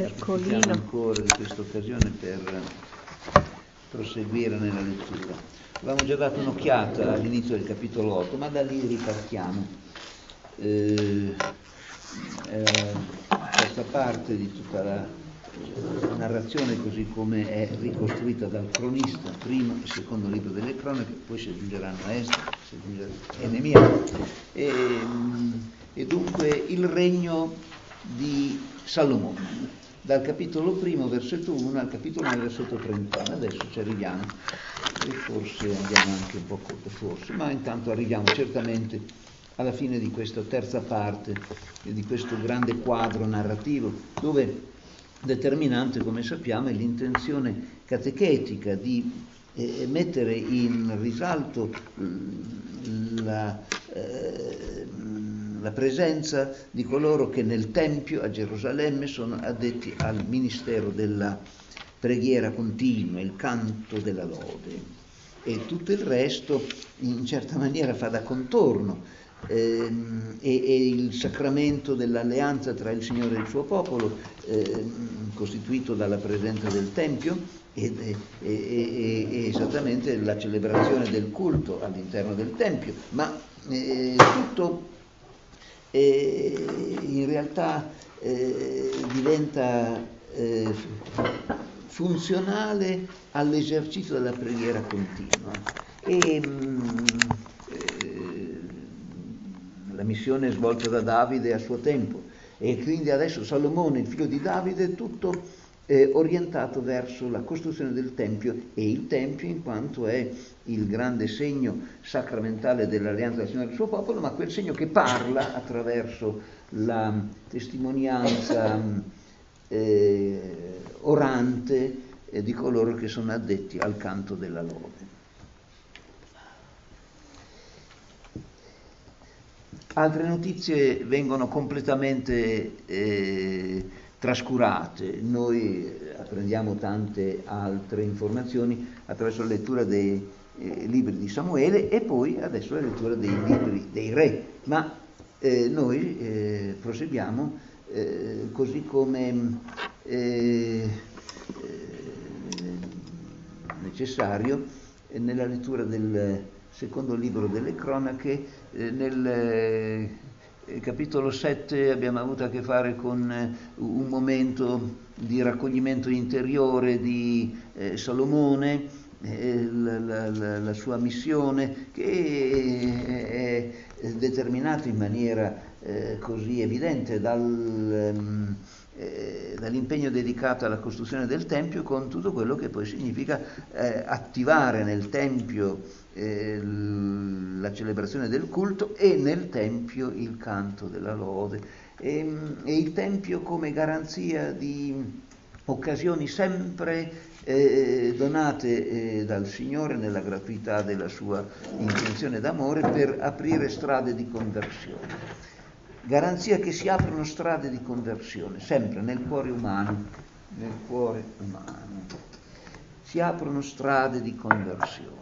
approfittiamo ancora di questa occasione per proseguire nella lettura. Avevamo già dato un'occhiata all'inizio del capitolo 8, ma da lì ripartiamo. Questa parte di tutta la narrazione, così come è ricostruita dal cronista, primo e secondo libro delle cronache, poi si aggiungeranno Esdra, si aggiungerà Nemia, e dunque il regno di Salomone, dal capitolo 1, versetto 1, al capitolo 9, versetto 31. Adesso ci arriviamo, e forse andiamo anche un po' corto, forse, ma intanto arriviamo certamente alla fine di questa terza parte, di questo grande quadro narrativo, dove determinante, come sappiamo, è l'intenzione catechetica di mettere in risalto la presenza di coloro che nel Tempio a Gerusalemme sono addetti al ministero della preghiera continua, il canto della lode, e tutto il resto in certa maniera fa da contorno. E il sacramento dell'alleanza tra il Signore e il suo popolo, costituito dalla presenza del Tempio e esattamente la celebrazione del culto all'interno del Tempio, ma tutto in realtà diventa funzionale all'esercizio della preghiera continua. La missione svolta da Davide a suo tempo, e quindi adesso Salomone, il figlio di Davide, tutto orientato verso la costruzione del Tempio, e il Tempio in quanto è il grande segno sacramentale dell'alleanza del Signore e del suo popolo, ma quel segno che parla attraverso la testimonianza orante di coloro che sono addetti al canto della lode. Altre notizie vengono completamente trascurate. Noi apprendiamo tante altre informazioni attraverso la lettura dei libri di Samuele e poi adesso la lettura dei libri dei re, ma noi proseguiamo così come necessario nella lettura del secondo libro delle cronache. Nel capitolo 7 abbiamo avuto a che fare con un momento di raccoglimento interiore di Salomone, la sua missione, che è determinata in maniera così evidente dall'impegno dedicato alla costruzione del Tempio, con tutto quello che poi significa attivare nel Tempio la celebrazione del culto e nel Tempio il canto della lode, e il Tempio come garanzia di occasioni sempre donate dal Signore nella gratuità della sua intenzione d'amore per aprire strade di conversione. Garanzia che si aprono strade di conversione, sempre nel cuore umano, si aprono strade di conversione.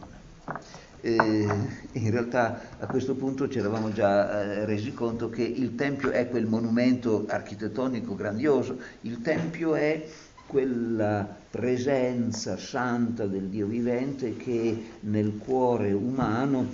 In realtà a questo punto ci eravamo già resi conto che il Tempio è quel monumento architettonico grandioso, il Tempio è quella presenza santa del Dio vivente che nel cuore umano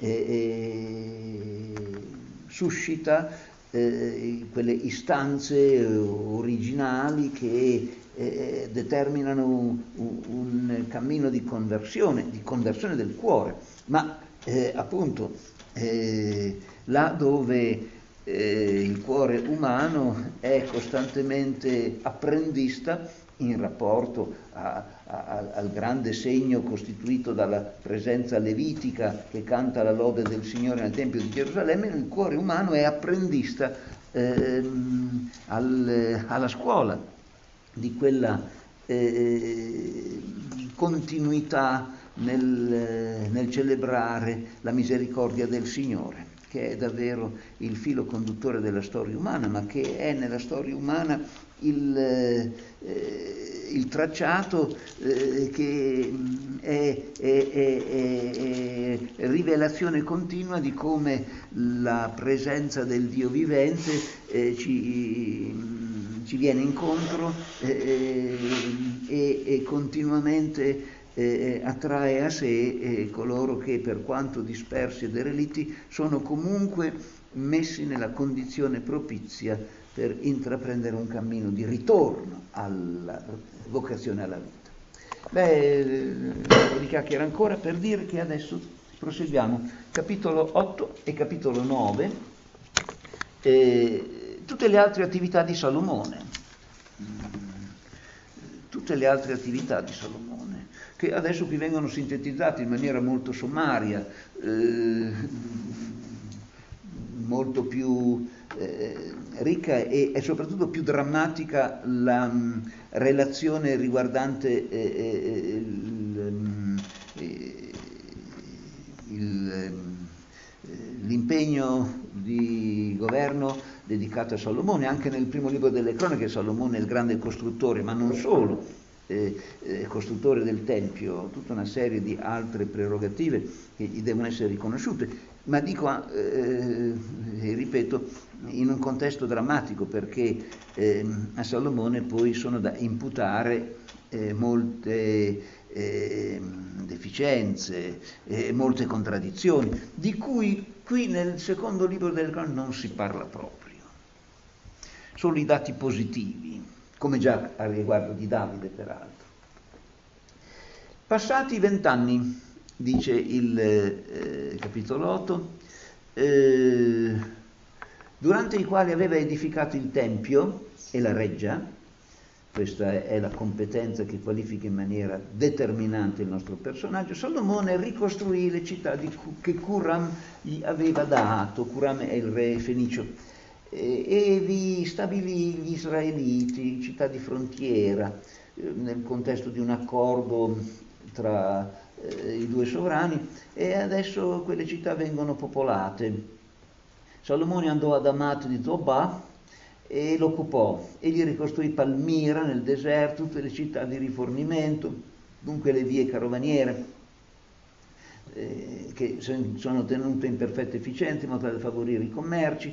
suscita quelle istanze originali che determinano un cammino di conversione del cuore, ma appunto là dove il cuore umano è costantemente apprendista in rapporto al grande segno costituito dalla presenza levitica che canta la lode del Signore nel Tempio di Gerusalemme, il cuore umano è apprendista alla scuola di quella continuità nel celebrare la misericordia del Signore, che è davvero il filo conduttore della storia umana, ma che è nella storia umana il tracciato che è rivelazione continua di come la presenza del Dio vivente ci ci viene incontro e continuamente attrae a sé coloro che, per quanto dispersi e derelitti, sono comunque messi nella condizione propizia per intraprendere un cammino di ritorno alla vocazione alla vita. Di chiacchiere ancora per dire che adesso proseguiamo capitolo 8 e capitolo 9, tutte le altre attività di Salomone, che adesso qui vengono sintetizzate in maniera molto sommaria, molto più ricca e soprattutto più drammatica la relazione riguardante l'impegno di governo dedicato a Salomone. Anche nel primo libro delle cronache Salomone è il grande costruttore, ma non solo, costruttore del Tempio, tutta una serie di altre prerogative che gli devono essere riconosciute, ma dico, ripeto, in un contesto drammatico, perché a Salomone poi sono da imputare molte deficienze, molte contraddizioni, di cui qui nel secondo libro delle cronache non si parla proprio. Solo i dati positivi, come già a riguardo di Davide peraltro. Passati 20 anni, dice il capitolo 8, durante i quali aveva edificato il Tempio e la reggia, questa è la competenza che qualifica in maniera determinante il nostro personaggio, Salomone ricostruì le città che Curam gli aveva dato. Curam è il re fenicio, e vi stabilì gli israeliti, città di frontiera, nel contesto di un accordo tra i due sovrani, e adesso quelle città vengono popolate. Salomone andò ad Amat di Zobah e lo occupò, e gli ricostruì Palmira nel deserto, tutte le città di rifornimento, dunque le vie carovaniere, che sono tenute in perfetta efficienza in modo da favorire i commerci.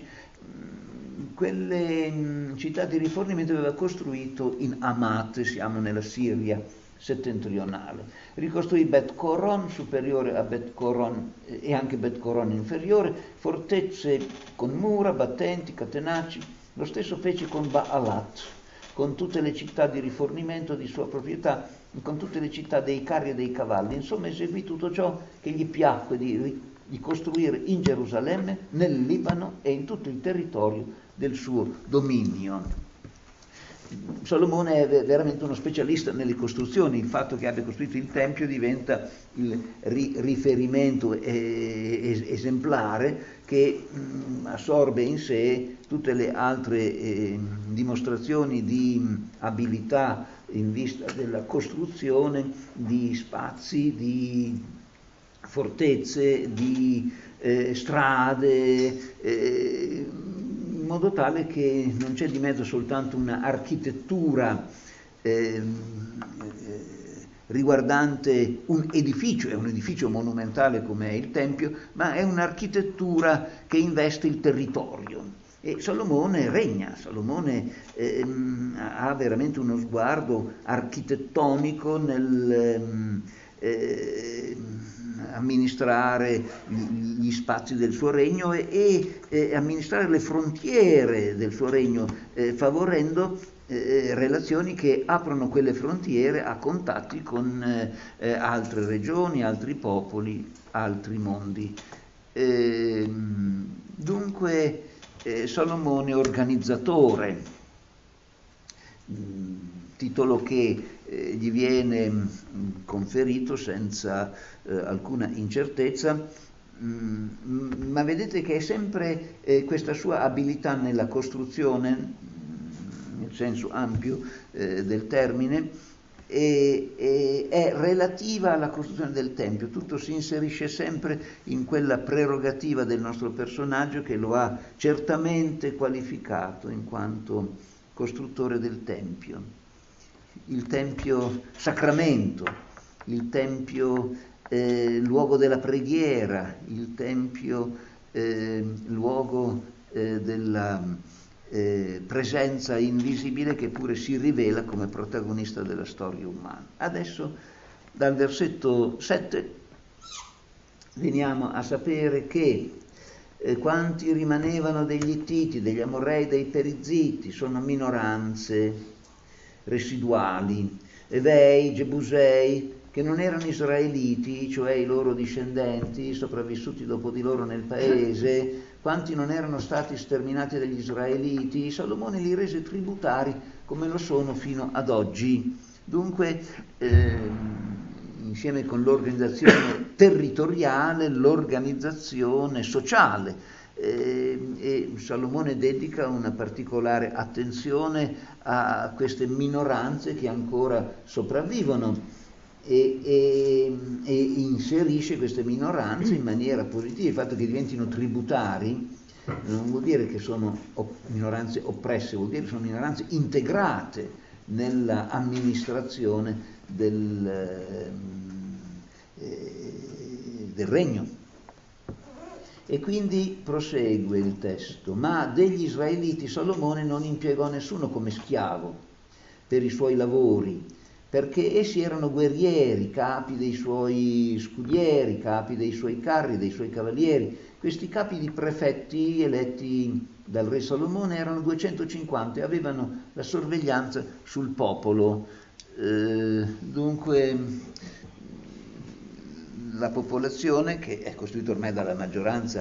Quelle città di rifornimento aveva costruito in Amat, siamo nella Siria settentrionale. Ricostruì Bet Coron, superiore a Bet Coron, e anche Bet Coron inferiore, fortezze con mura, battenti, catenacci. Lo stesso fece con Baalat, con tutte le città di rifornimento di sua proprietà, con tutte le città dei carri e dei cavalli. Insomma, eseguì tutto ciò che gli piacque di costruire in Gerusalemme, nel Libano e in tutto il territorio del suo dominio. Salomone è veramente uno specialista nelle costruzioni. Il fatto che abbia costruito il Tempio diventa il riferimento esemplare che assorbe in sé tutte le altre dimostrazioni di abilità in vista della costruzione di spazi, di fortezze, di strade, in modo tale che non c'è di mezzo soltanto una architettura riguardante un edificio, è un edificio monumentale come è il Tempio, ma è un'architettura che investe il territorio. E Salomone regna, Salomone ha veramente uno sguardo architettonico nel amministrare gli spazi del suo regno e amministrare le frontiere del suo regno, favorendo relazioni che aprono quelle frontiere a contatti con altre regioni, altri popoli, altri mondi. Dunque Salomone organizzatore, titolo che gli viene conferito senza alcuna incertezza, ma vedete che è sempre questa sua abilità nella costruzione, nel senso ampio del termine, è relativa alla costruzione del Tempio. Tutto si inserisce sempre in quella prerogativa del nostro personaggio che lo ha certamente qualificato in quanto costruttore del Tempio. Il Tempio sacramento, il Tempio luogo della preghiera, il Tempio luogo della presenza invisibile che pure si rivela come protagonista della storia umana. Adesso dal versetto 7 veniamo a sapere che quanti rimanevano degli Ittiti, degli Amorrei, dei Perizziti, sono minoranze residuali, Evei, Gebusei, che non erano israeliti, cioè i loro discendenti sopravvissuti dopo di loro nel paese, quanti non erano stati sterminati dagli israeliti, Salomone li rese tributari come lo sono fino ad oggi. Dunque, insieme con l'organizzazione territoriale, l'organizzazione sociale, e Salomone dedica una particolare attenzione a queste minoranze che ancora sopravvivono e inserisce queste minoranze in maniera positiva. Il fatto che diventino tributari non vuol dire che sono minoranze oppresse, vuol dire che sono minoranze integrate nella amministrazione del regno. E quindi prosegue il testo: ma degli israeliti Salomone non impiegò nessuno come schiavo per i suoi lavori, perché essi erano guerrieri, capi dei suoi scudieri, capi dei suoi carri, dei suoi cavalieri. Questi capi di prefetti eletti dal re Salomone erano 250 e avevano la sorveglianza sul popolo. Dunque la popolazione, che è costituita ormai dalla maggioranza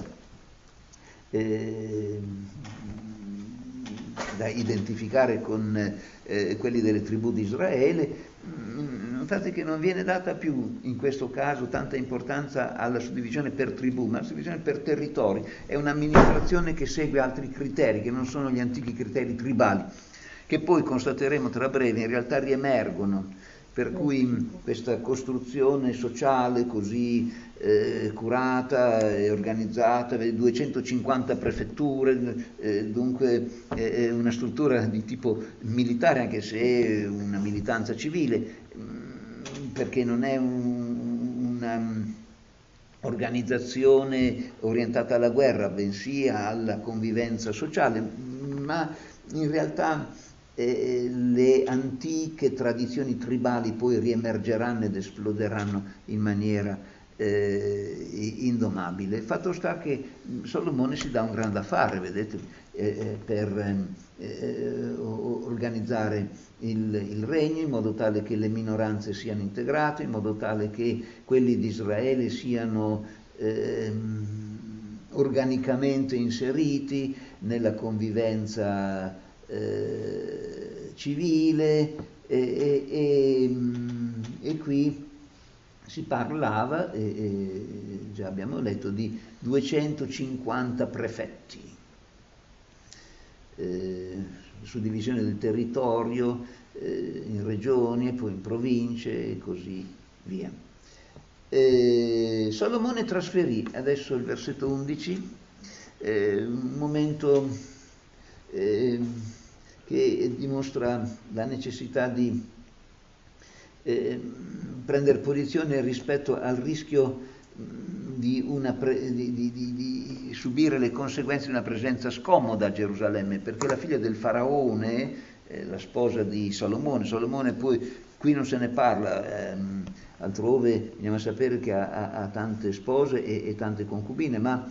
da identificare con quelli delle tribù di Israele, notate che non viene data più in questo caso tanta importanza alla suddivisione per tribù, ma alla suddivisione per territori. È un'amministrazione che segue altri criteri, che non sono gli antichi criteri tribali, che poi constateremo tra breve in realtà riemergono. Per cui questa costruzione sociale così curata e organizzata, 250 prefetture, dunque una struttura di tipo militare, anche se è una militanza civile, perché non è un'organizzazione orientata alla guerra, bensì alla convivenza sociale, ma in realtà le antiche tradizioni tribali poi riemergeranno ed esploderanno in maniera indomabile. Fatto sta che Salomone si dà un grande affare, vedete, per organizzare il regno in modo tale che le minoranze siano integrate, in modo tale che quelli di Israele siano organicamente inseriti nella convivenza civile, e qui si parlava, già abbiamo letto, di 250 prefetti, suddivisione del territorio in regioni e poi in province e così via. Salomone trasferì, adesso il versetto 11, un momento che dimostra la necessità di prendere posizione rispetto al rischio di subire le conseguenze di una presenza scomoda a Gerusalemme, perché la figlia del faraone, la sposa di Salomone poi qui non se ne parla, altrove andiamo a sapere che ha tante spose e tante concubine, ma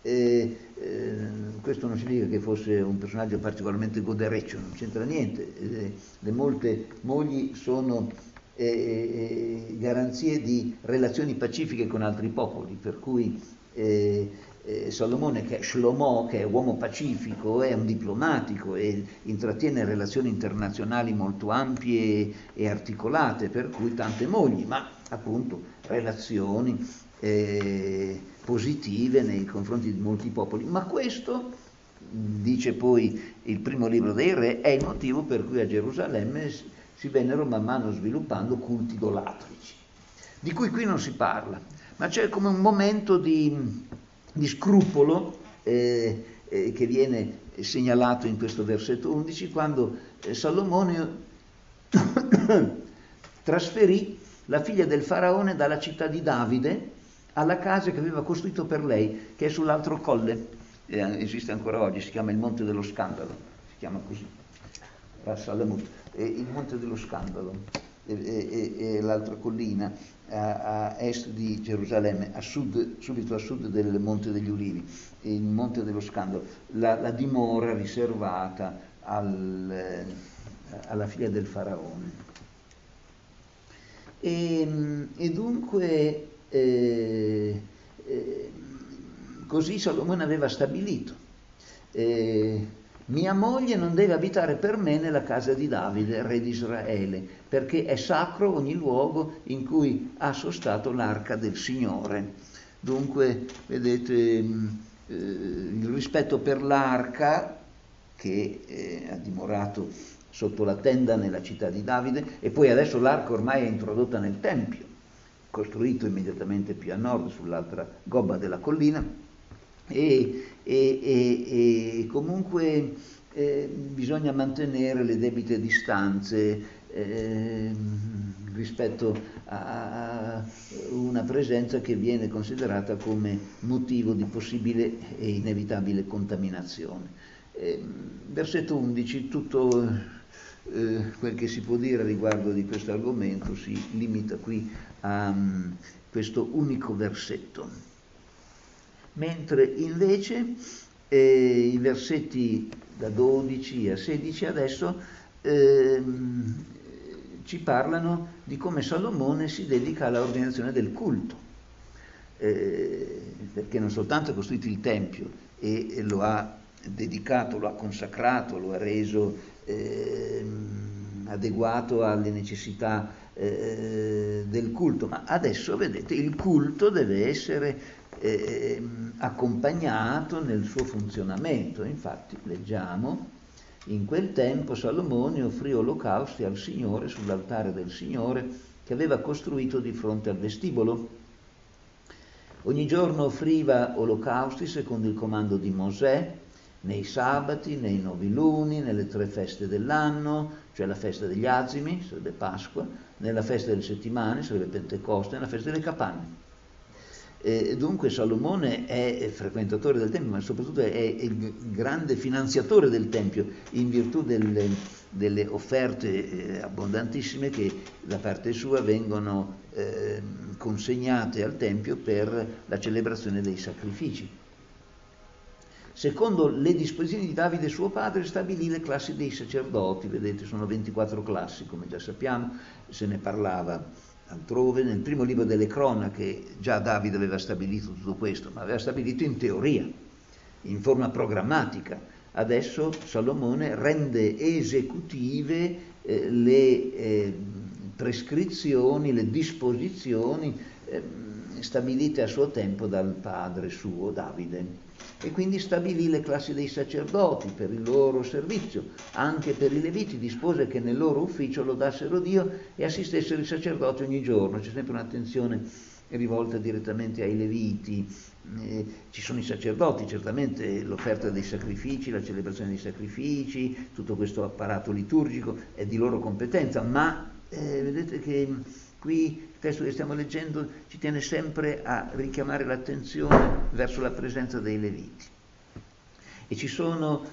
questo non significa che fosse un personaggio particolarmente godereccio, non c'entra niente. Le molte mogli sono garanzie di relazioni pacifiche con altri popoli, per cui Salomone, che è Shlomo, che è uomo pacifico, è un diplomatico e intrattiene relazioni internazionali molto ampie e articolate, per cui tante mogli, ma appunto relazioni positive nei confronti di molti popoli. Ma questo, dice poi il primo libro dei re, è il motivo per cui a Gerusalemme si vennero man mano sviluppando culti idolatrici, di cui qui non si parla, ma c'è come un momento di scrupolo che viene segnalato in questo versetto 11, quando Salomone trasferì la figlia del faraone dalla città di Davide alla casa che aveva costruito per lei, che è sull'altro colle, esiste ancora oggi, si chiama il Monte dello Scandalo. chiama così, Ras Alamut, il Monte dello Scandalo, e l'altra collina a est di Gerusalemme, subito a sud del Monte degli Ulivi, il Monte dello Scandalo, la dimora riservata alla figlia del faraone. E dunque così Salomone aveva stabilito: mia moglie non deve abitare per me nella casa di Davide, re di Israele, perché è sacro ogni luogo in cui ha sostato l'arca del Signore. Dunque, vedete, il rispetto per l'arca che ha dimorato sotto la tenda nella città di Davide, e poi adesso l'arca ormai è introdotta nel Tempio, costruito immediatamente più a nord, sull'altra gobba della collina, e comunque bisogna mantenere le debite distanze rispetto a una presenza che viene considerata come motivo di possibile e inevitabile contaminazione. Versetto 11, tutto quel che si può dire riguardo di questo argomento si limita qui a questo unico versetto, mentre invece i versetti da 12 a 16 adesso ci parlano di come Salomone si dedica alla ordinazione del culto, perché non soltanto ha costruito il Tempio e lo ha dedicato, lo ha consacrato, lo ha reso adeguato alle necessità del culto, ma adesso vedete il culto deve essere accompagnato nel suo funzionamento. Infatti leggiamo: in quel tempo Salomone offrì olocausti al Signore sull'altare del Signore che aveva costruito di fronte al vestibolo. Ogni giorno offriva olocausti secondo il comando di Mosè, nei sabati, nei noviluni, nelle 3 feste dell'anno, cioè la festa degli azimi, sarebbe Pasqua, nella festa delle settimane, sarebbe Pentecoste, nella festa delle capanne. Dunque Salomone è frequentatore del Tempio, ma soprattutto è il grande finanziatore del Tempio, in virtù delle offerte abbondantissime che da parte sua vengono consegnate al Tempio per la celebrazione dei sacrifici. Secondo le disposizioni di Davide suo padre stabilì le classi dei sacerdoti, vedete sono 24 classi come già sappiamo, se ne parlava altrove, nel primo libro delle cronache già Davide aveva stabilito tutto questo, ma aveva stabilito in teoria, in forma programmatica. Adesso Salomone rende esecutive le prescrizioni, le disposizioni stabilite a suo tempo dal padre suo Davide. E quindi stabilì le classi dei sacerdoti per il loro servizio, anche per i Leviti dispose che nel loro ufficio lodassero Dio e assistessero i sacerdoti ogni giorno. C'è sempre un'attenzione rivolta direttamente ai Leviti. Ci sono i sacerdoti, certamente l'offerta dei sacrifici, la celebrazione dei sacrifici, tutto questo apparato liturgico è di loro competenza, ma vedete che qui il testo che stiamo leggendo ci tiene sempre a richiamare l'attenzione verso la presenza dei Leviti. E ci sono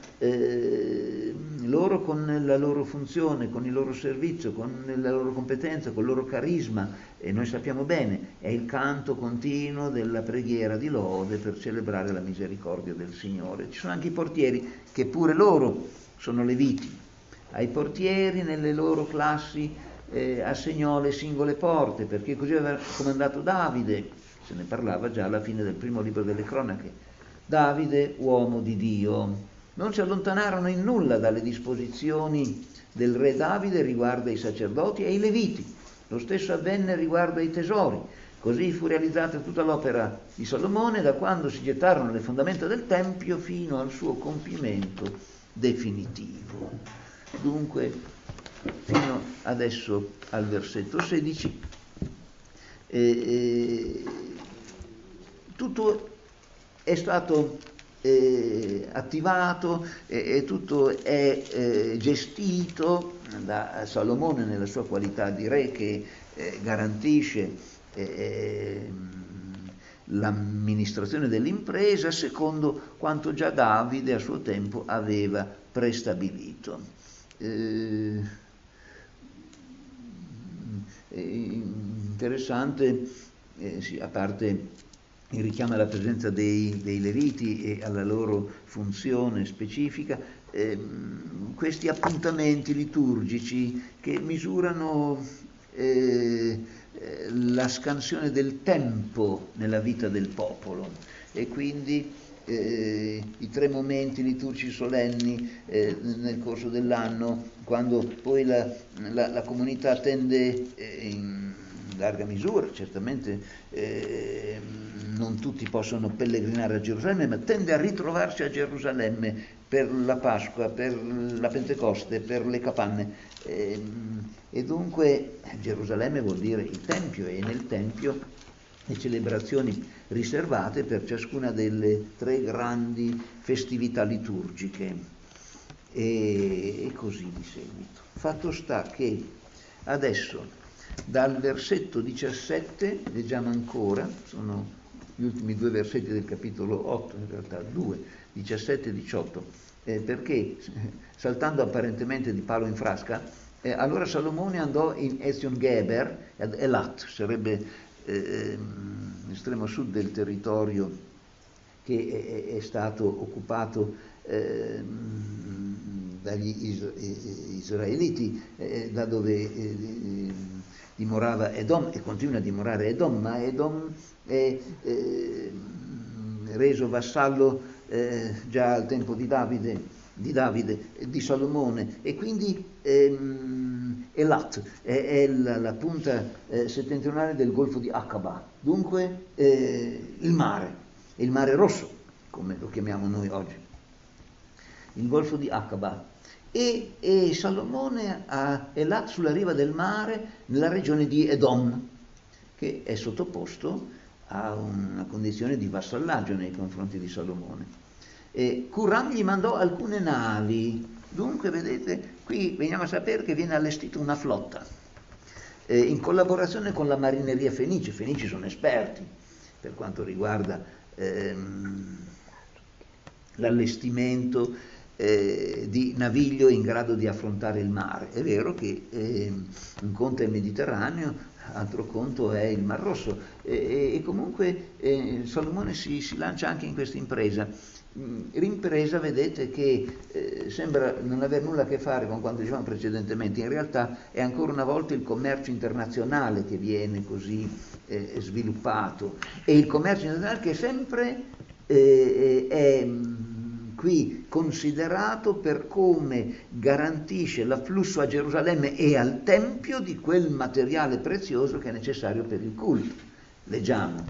loro con la loro funzione, con il loro servizio, con la loro competenza, con il loro carisma, e noi sappiamo bene, è il canto continuo della preghiera di lode per celebrare la misericordia del Signore. Ci sono anche i portieri, che pure loro sono Leviti. Ai portieri nelle loro classi assegnò le singole porte, perché così aveva comandato Davide, se ne parlava già alla fine del primo libro delle cronache. Davide, uomo di Dio. Non si allontanarono in nulla dalle disposizioni del re Davide riguardo ai sacerdoti e ai Leviti. Lo stesso avvenne riguardo ai tesori. Così fu realizzata tutta l'opera di Salomone da quando si gettarono le fondamenta del Tempio fino al suo compimento definitivo. Dunque, fino adesso al versetto 16, tutto è stato attivato e tutto è gestito da Salomone nella sua qualità di re che garantisce l'amministrazione dell'impresa secondo quanto già Davide a suo tempo aveva prestabilito. Interessante, a parte il richiamo alla presenza dei Leviti e alla loro funzione specifica, questi appuntamenti liturgici che misurano la scansione del tempo nella vita del popolo, e quindi i 3 momenti liturgici solenni nel corso dell'anno, quando poi la comunità tende in larga misura, certamente non tutti possono pellegrinare a Gerusalemme, ma tende a ritrovarsi a Gerusalemme per la Pasqua, per la Pentecoste, per le capanne, e dunque Gerusalemme vuol dire il Tempio, e nel Tempio le celebrazioni riservate per ciascuna delle 3 grandi festività liturgiche, e così di seguito. Fatto sta che adesso dal versetto 17 leggiamo ancora, sono gli ultimi 2 versetti del capitolo 8, in realtà 2, 17 e 18, perché saltando apparentemente di palo in frasca, allora Salomone andò in Ezion Geber, ad Elat, sarebbe l'estremo sud del territorio che è stato occupato dagli israeliti, da dove dimorava Edom e continua a dimorare Edom, ma Edom è reso vassallo già al tempo di Davide, di Salomone, e quindi Elat è la punta settentrionale del Golfo di Aqaba, dunque il mare Rosso, come lo chiamiamo noi oggi, il Golfo di Aqaba, e Salomone ha Elat sulla riva del mare, nella regione di Edom, che è sottoposto a una condizione di vassallaggio nei confronti di Salomone. Curam gli mandò alcune navi, dunque vedete, qui veniamo a sapere che viene allestita una flotta, in collaborazione con la marineria fenicia. I fenici sono esperti per quanto riguarda l'allestimento di naviglio in grado di affrontare il mare. È vero che un conto è il Mediterraneo, altro conto è il Mar Rosso, e comunque Salomone si lancia anche in questa impresa. L'impresa, vedete, che sembra non avere nulla a che fare con quanto dicevamo precedentemente, in realtà è ancora una volta il commercio internazionale che viene così sviluppato, e il commercio internazionale che sempre è qui considerato per come garantisce l'afflusso a Gerusalemme e al Tempio di quel materiale prezioso che è necessario per il culto. Leggiamo,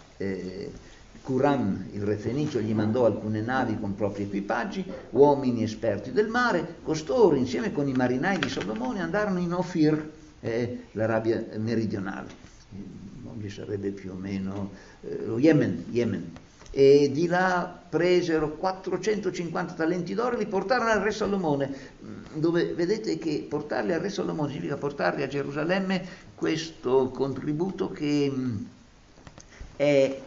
Curam, il re fenicio, gli mandò alcune navi con propri equipaggi, uomini esperti del mare. Costoro, insieme con i marinai di Salomone, andarono in Ofir, l'Arabia meridionale, oggi sarebbe più o meno lo Yemen, e di là presero 450 talenti d'oro e li portarono al re Salomone, dove vedete che portarli al re Salomone significa portarli a Gerusalemme, questo contributo che è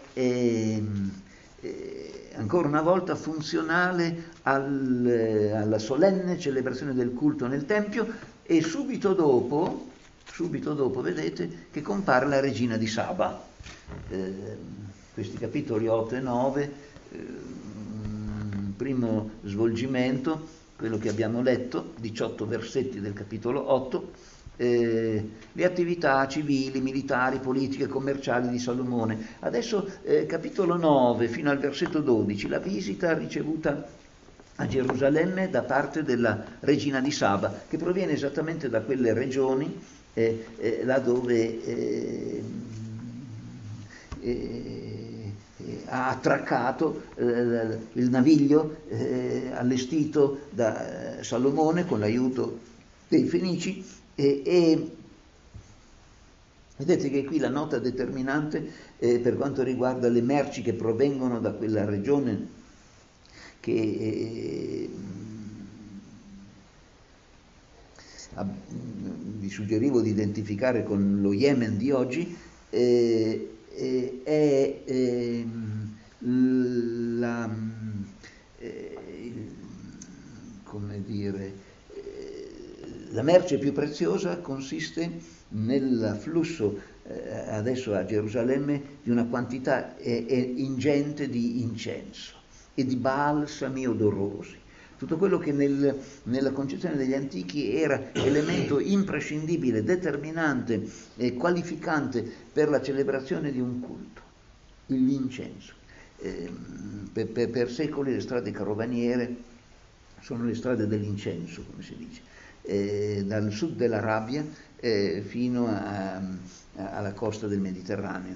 ancora una volta funzionale alla solenne celebrazione del culto nel Tempio, e subito dopo vedete che compare la regina di Saba. Questi capitoli 8 e 9, primo svolgimento, quello che abbiamo letto, 18 versetti del capitolo 8, le attività civili, militari, politiche, commerciali di Salomone. Adesso capitolo 9 fino al versetto 12, la visita ricevuta a Gerusalemme da parte della regina di Saba, che proviene esattamente da quelle regioni là dove ha attraccato il naviglio allestito da Salomone con l'aiuto dei Fenici, e vedete che qui la nota determinante per quanto riguarda le merci che provengono da quella regione, che vi suggerivo di identificare con lo Yemen di oggi, è come dire, la merce più preziosa consiste nell'afflusso adesso a Gerusalemme di una quantità ingente di incenso e di balsami odorosi. Tutto quello che nella concezione degli antichi era elemento imprescindibile, determinante e qualificante per la celebrazione di un culto, l'incenso. Per secoli le strade carovaniere sono le strade dell'incenso, come si dice, dal sud dell'Arabia fino alla costa del Mediterraneo.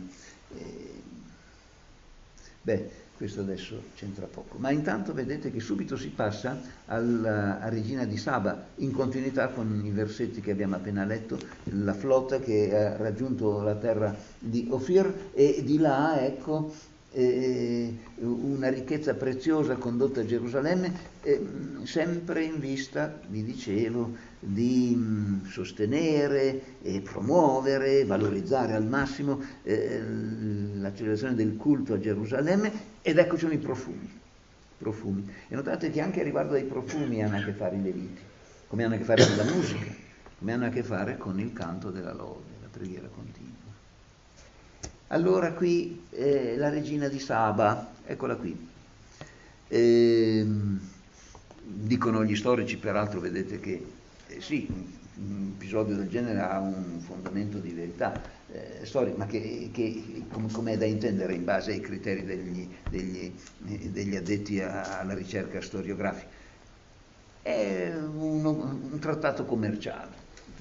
Questo adesso c'entra poco, ma intanto vedete che subito si passa a Regina di Saba, in continuità con i versetti che abbiamo appena letto, la flotta che ha raggiunto la terra di Ofir e di là, ecco, una ricchezza preziosa condotta a Gerusalemme, sempre in vista, vi dicevo, di sostenere e promuovere, valorizzare al massimo la celebrazione del culto a Gerusalemme. Ed ecco sono i profumi. E notate che anche riguardo ai profumi hanno a che fare i Leviti, come hanno a che fare con la musica, come hanno a che fare con il canto della lode, la preghiera continua. Allora qui la regina di Saba, eccola qui. Dicono gli storici, peraltro vedete che sì, un episodio del genere ha un fondamento di verità storica, ma che come è da intendere in base ai criteri degli addetti alla ricerca storiografica. È un trattato commerciale.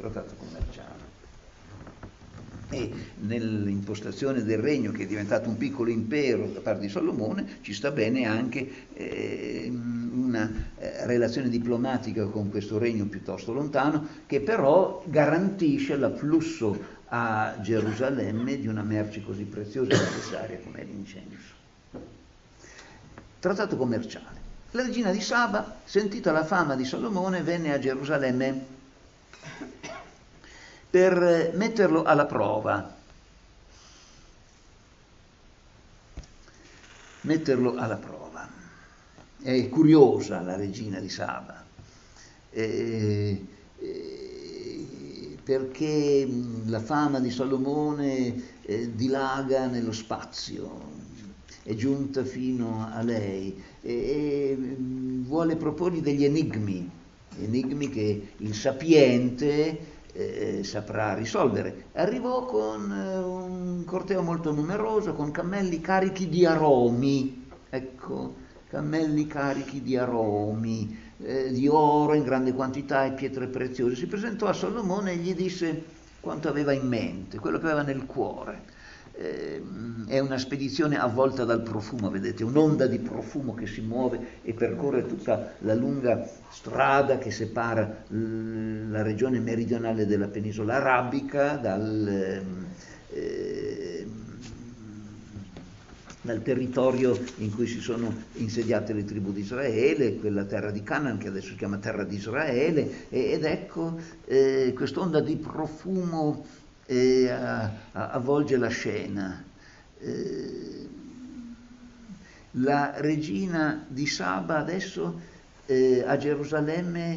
E nell'impostazione del regno, che è diventato un piccolo impero da parte di Salomone, ci sta bene anche una relazione diplomatica con questo regno piuttosto lontano, che però garantisce l'afflusso a Gerusalemme di una merce così preziosa e necessaria come l'incenso. Trattato commerciale. La regina di Saba, sentita la fama di Salomone, venne a Gerusalemme per metterlo alla prova. È curiosa la regina di Saba, perché la fama di Salomone dilaga nello spazio, è giunta fino a lei e vuole proporgli degli enigmi che il sapiente saprà risolvere. Arrivò con un corteo molto numeroso, con cammelli carichi di aromi, ecco, cammelli carichi di aromi, di oro in grande quantità e pietre preziose. Si presentò a Salomone e gli disse quanto aveva in mente, quello che aveva nel cuore. È una spedizione avvolta dal profumo, vedete, un'onda di profumo che si muove e percorre tutta la lunga strada che separa la regione meridionale della penisola arabica dal territorio in cui si sono insediate le tribù di Israele, quella terra di Canaan che adesso si chiama terra di Israele, ed ecco quest'onda di profumo avvolge la scena. La regina di Saba adesso a Gerusalemme,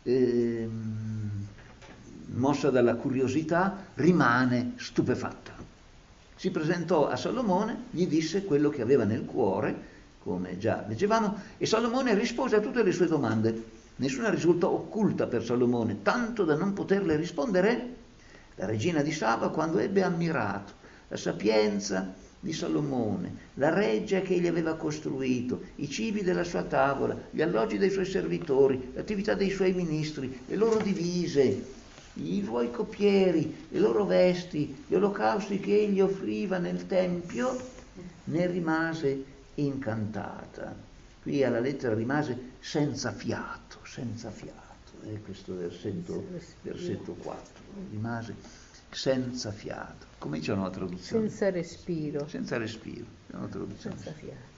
mossa dalla curiosità, rimane stupefatta. Si presentò a Salomone, gli disse quello che aveva nel cuore, come già leggevamo, e Salomone rispose a tutte le sue domande. Nessuna risultò occulta per Salomone, tanto da non poterle rispondere. La regina di Saba, quando ebbe ammirato la sapienza di Salomone, la reggia che egli aveva costruito, i cibi della sua tavola, gli alloggi dei suoi servitori, l'attività dei suoi ministri, le loro divise, i suoi coppieri, le loro vesti, gli olocausti che egli offriva nel tempio, ne rimase incantata. Qui alla lettera rimase senza fiato. Questo versetto 4, rimase senza fiato. Come dice una traduzione? Senza respiro. È una traduzione. Senza fiato.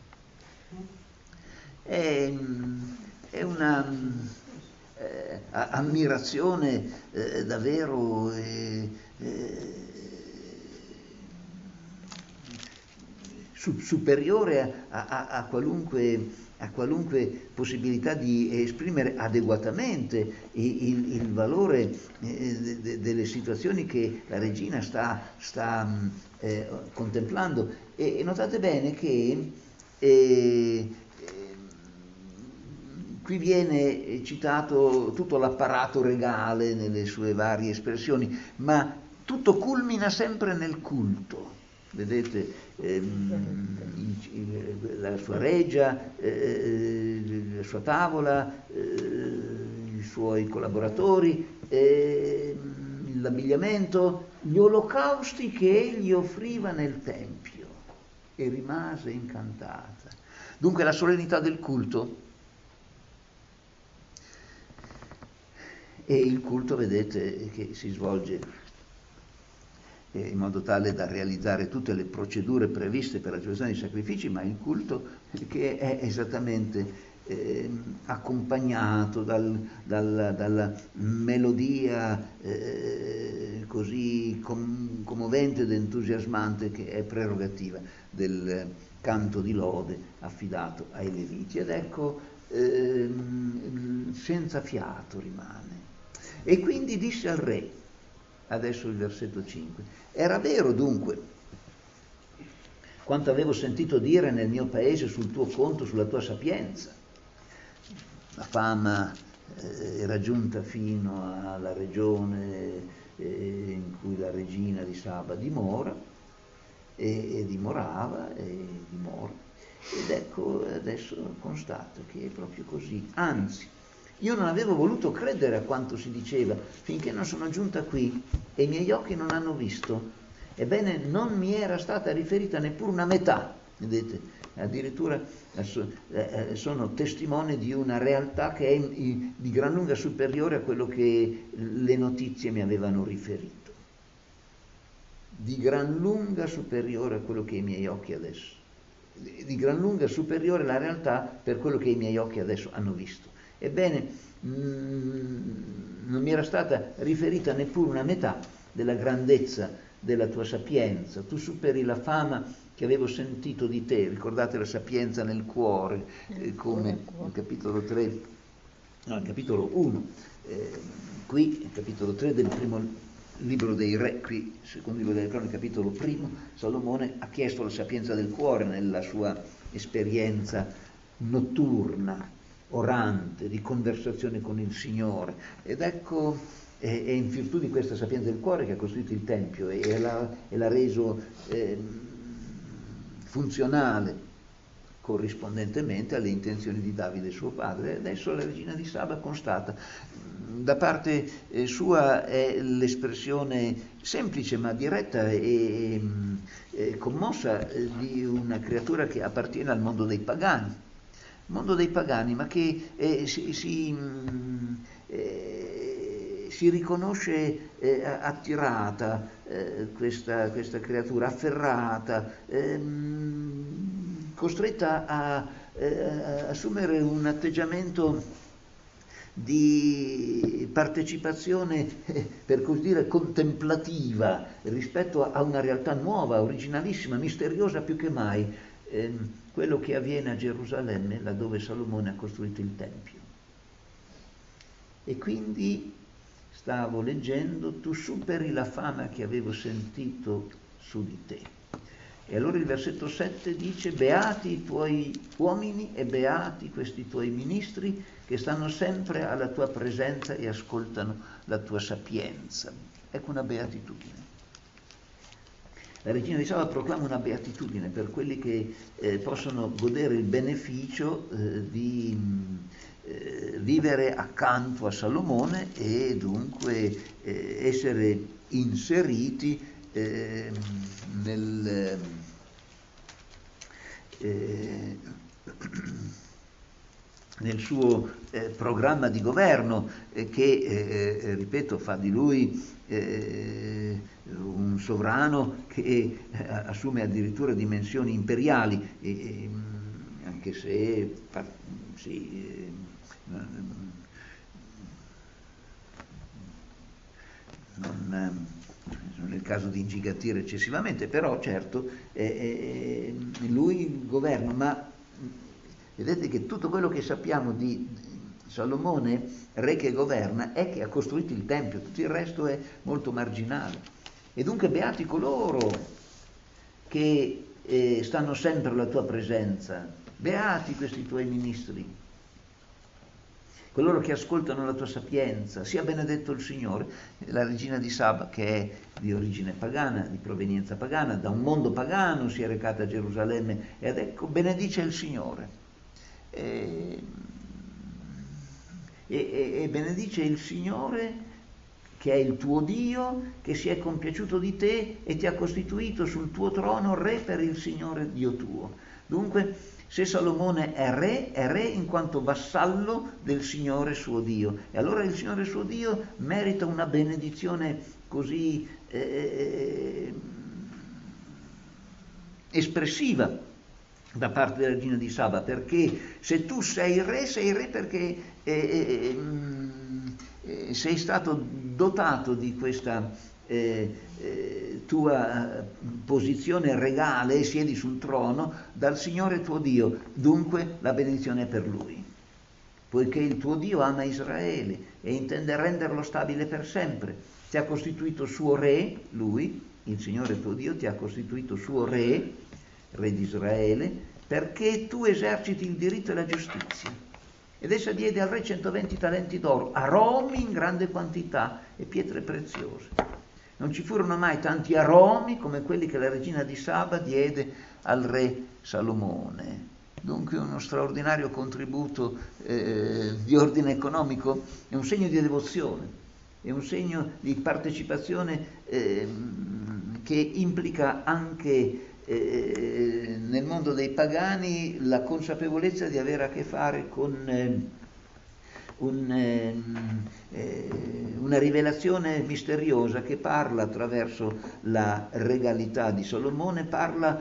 È una ammirazione davvero superiore a qualunque a qualunque possibilità di esprimere adeguatamente il valore delle situazioni che la regina sta contemplando. E notate bene che qui viene citato tutto l'apparato regale nelle sue varie espressioni, ma tutto culmina sempre nel culto. Vedete, la sua reggia, la sua tavola, i suoi collaboratori, l'abbigliamento, gli olocausti che egli offriva nel Tempio, e rimase incantata. Dunque la solennità del culto, e il culto, vedete, che si svolge in modo tale da realizzare tutte le procedure previste per la celebrazione dei sacrifici, ma il culto che è esattamente accompagnato dalla melodia così commovente ed entusiasmante che è prerogativa del canto di lode affidato ai Leviti. Ed ecco, senza fiato rimane. E quindi disse al re, adesso il versetto 5, era vero dunque quanto avevo sentito dire nel mio paese sul tuo conto, sulla tua sapienza. La fama era giunta fino alla regione in cui la regina di Saba dimora, e dimorava e dimora. Ed ecco, adesso constato che è proprio così. Anzi, io non avevo voluto credere a quanto si diceva finché non sono giunta qui e i miei occhi non hanno visto. Ebbene, non mi era stata riferita neppure una metà, vedete, addirittura sono testimone di una realtà che è di gran lunga superiore a quello che le notizie mi avevano riferito. Di gran lunga superiore a quello che i miei occhi adesso. Di gran lunga superiore la realtà per quello che i miei occhi adesso hanno visto. Ebbene, non mi era stata riferita neppure una metà della grandezza della tua sapienza. Tu superi la fama che avevo sentito di te. Ricordate la sapienza nel cuore, come nel capitolo 3, no, nel capitolo 1, qui, nel capitolo 3 del primo libro dei re, qui, secondo libro delle cronache, capitolo 1, Salomone ha chiesto la sapienza del cuore nella sua esperienza notturna, orante, di conversazione con il Signore. Ed ecco, è in virtù di questa sapienza del cuore che ha costruito il Tempio e l'ha reso funzionale corrispondentemente alle intenzioni di Davide suo padre. E adesso la regina di Saba constata, da parte sua è l'espressione semplice ma diretta e commossa di una creatura che appartiene al mondo dei pagani, ma che si riconosce attirata, questa creatura, afferrata, costretta a assumere un atteggiamento di partecipazione, per così dire, contemplativa rispetto a una realtà nuova, originalissima, misteriosa più che mai, quello che avviene a Gerusalemme, laddove Salomone ha costruito il Tempio. E quindi stavo leggendo, tu superi la fama che avevo sentito su di te. E allora il versetto 7 dice, beati i tuoi uomini e beati questi tuoi ministri che stanno sempre alla tua presenza e ascoltano la tua sapienza. Ecco una beatitudine. La regina di Saba proclama una beatitudine per quelli che possono godere il beneficio di vivere accanto a Salomone e dunque essere inseriti nel suo programma di governo che, ripeto, fa di lui un sovrano che assume addirittura dimensioni imperiali, anche se non è il caso di ingigantire eccessivamente, però certo lui governa, ma Vedete che tutto quello che sappiamo di Salomone, re che governa, è che ha costruito il Tempio, tutto il resto è molto marginale. E dunque beati coloro che stanno sempre alla tua presenza, beati questi tuoi ministri, coloro che ascoltano la tua sapienza, sia benedetto il Signore. La regina di Saba, che è di origine pagana, di provenienza pagana, da un mondo pagano si è recata a Gerusalemme ed ecco benedice il Signore. E benedice il Signore che è il tuo Dio, che si è compiaciuto di te e ti ha costituito sul tuo trono re per il Signore Dio tuo. Dunque, se Salomone è re in quanto vassallo del Signore suo Dio. E allora il Signore suo Dio merita una benedizione così espressiva da parte della regina di Saba, perché se tu sei re perché sei stato dotato di questa tua posizione regale, siedi sul trono dal Signore tuo Dio, dunque la benedizione è per Lui, poiché il tuo Dio ama Israele e intende renderlo stabile per sempre. Ti ha costituito suo re, Lui, il Signore tuo Dio ti ha costituito suo re di Israele, perché tu eserciti il diritto e la giustizia. Ed essa diede al re 120 talenti d'oro, aromi in grande quantità e pietre preziose. Non ci furono mai tanti aromi come quelli che la regina di Saba diede al re Salomone. Dunque uno straordinario contributo di ordine economico, è un segno di devozione, è un segno di partecipazione che implica anche nel mondo dei pagani la consapevolezza di avere a che fare con una rivelazione misteriosa che parla attraverso la regalità di Salomone, parla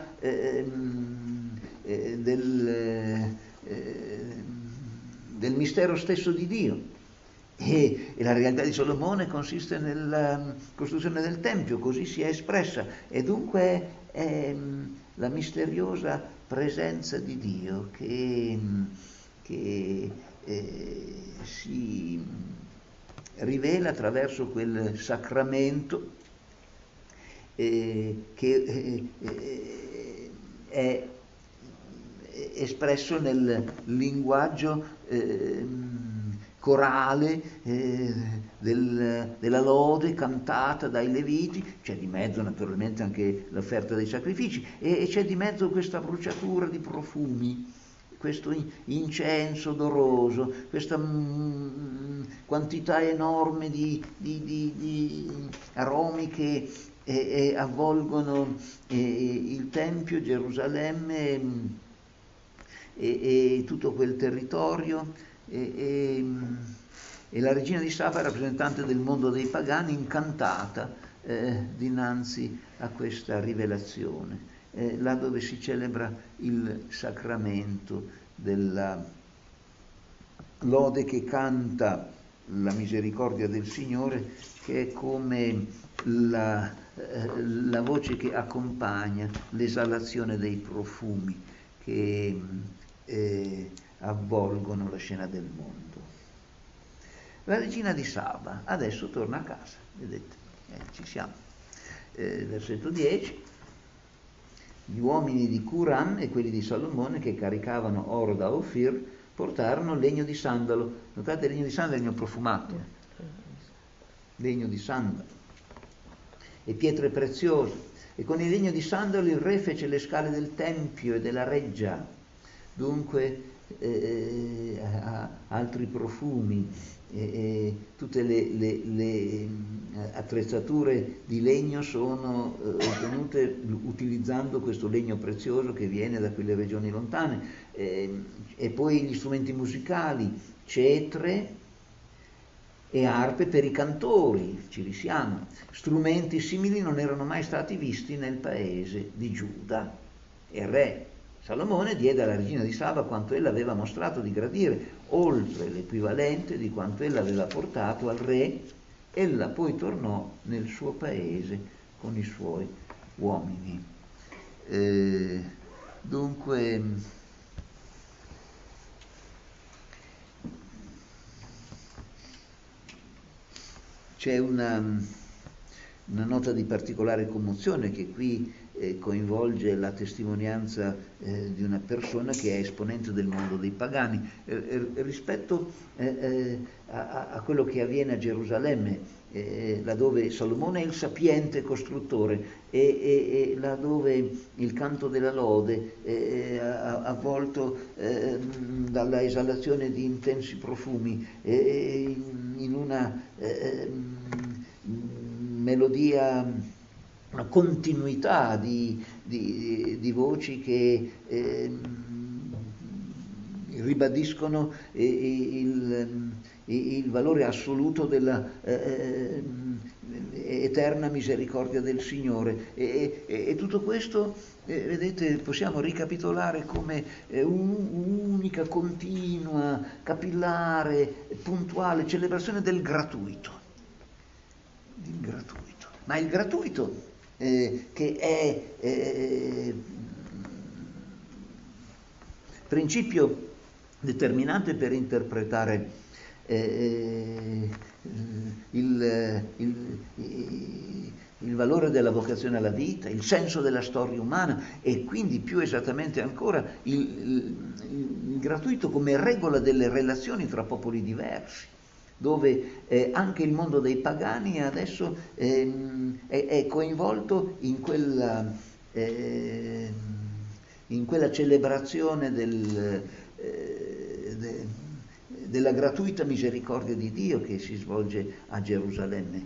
del mistero stesso di Dio. E la realtà di Salomone consiste nella costruzione del Tempio, così si è espressa, e dunque è la misteriosa presenza di Dio che si rivela attraverso quel sacramento che è espresso nel linguaggio corale della lode cantata dai Leviti. C'è di mezzo naturalmente anche l'offerta dei sacrifici e c'è di mezzo questa bruciatura di profumi, questo incenso odoroso, questa quantità enorme di aromi che avvolgono il Tempio, Gerusalemme e tutto quel territorio. E la regina di Saba è rappresentante del mondo dei pagani, incantata dinanzi a questa rivelazione, là dove si celebra il sacramento della lode che canta la misericordia del Signore, che è come la voce che accompagna l'esalazione dei profumi che avvolgono la scena del mondo. La regina di Saba adesso torna a casa, vedete, ci siamo. Versetto 10. Gli uomini di Curam e quelli di Salomone che caricavano oro da Ofir portarono legno di sandalo. Notate, legno di sandalo è legno profumato, legno di sandalo e pietre preziose. E con il legno di sandalo il re fece le scale del tempio e della reggia. Dunque altri profumi, tutte le attrezzature di legno sono ottenute utilizzando questo legno prezioso che viene da quelle regioni lontane, e poi gli strumenti musicali, cetre e arpe per i cantori, ci risiamo. Strumenti simili non erano mai stati visti nel paese di Giuda. E il re Salomone diede alla regina di Saba quanto ella aveva mostrato di gradire, oltre l'equivalente di quanto ella aveva portato al re. Ella poi tornò nel suo paese con i suoi uomini. Dunque C'è una nota di particolare commozione che qui coinvolge la testimonianza di una persona che è esponente del mondo dei pagani rispetto a quello che avviene a Gerusalemme, laddove Salomone è il sapiente costruttore e laddove il canto della lode avvolto dalla esalazione di intensi profumi in una melodia, una continuità di voci che ribadiscono il valore assoluto della eterna misericordia del Signore e tutto questo vedete, possiamo ricapitolare come un'unica, continua, capillare, puntuale celebrazione del gratuito. Ma il gratuito che è principio determinante per interpretare il valore della vocazione alla vita, il senso della storia umana e quindi più esattamente ancora il gratuito come regola delle relazioni tra popoli diversi, dove anche il mondo dei pagani adesso è coinvolto in quella celebrazione della gratuita misericordia di Dio che si svolge a Gerusalemme.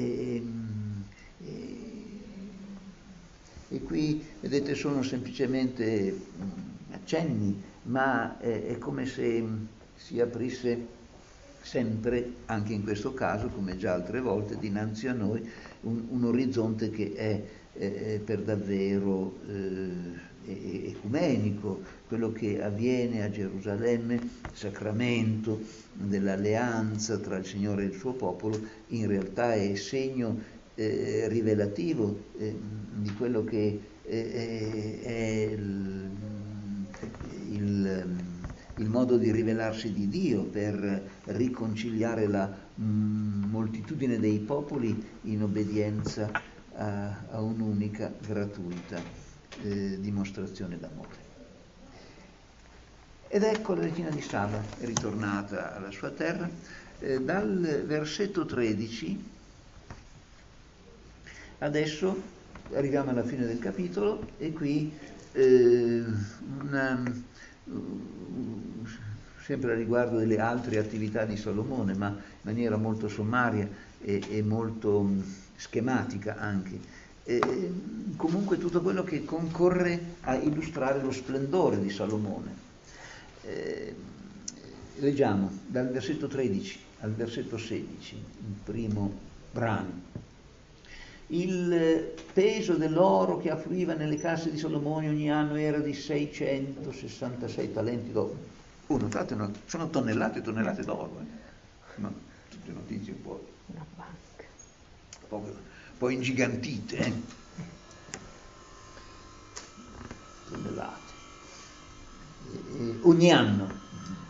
E qui, vedete, sono semplicemente accenni, ma è come se si aprisse sempre, anche in questo caso, come già altre volte, dinanzi a noi, un orizzonte che è per davvero ecumenico, quello che avviene a Gerusalemme, sacramento dell'alleanza tra il Signore e il suo popolo, in realtà è segno rivelativo di quello che è il modo di rivelarsi di Dio per riconciliare la moltitudine dei popoli in obbedienza a un'unica gratuita dimostrazione d'amore. Ed ecco la regina di Saba è ritornata alla sua terra. Dal versetto 13 adesso arriviamo alla fine del capitolo e qui sempre a riguardo delle altre attività di Salomone, ma in maniera molto sommaria e molto schematica anche. Comunque tutto quello che concorre a illustrare lo splendore di Salomone. Leggiamo dal versetto 13 al versetto 16, il primo brano. Il peso dell'oro che affluiva nelle casse di Salomone ogni anno era di 666 talenti d'oro. Notate, sono tonnellate e tonnellate d'oro. No, tutte notizie un po'. Una banca. Un po' ingigantite. Tonnellate. Ogni anno.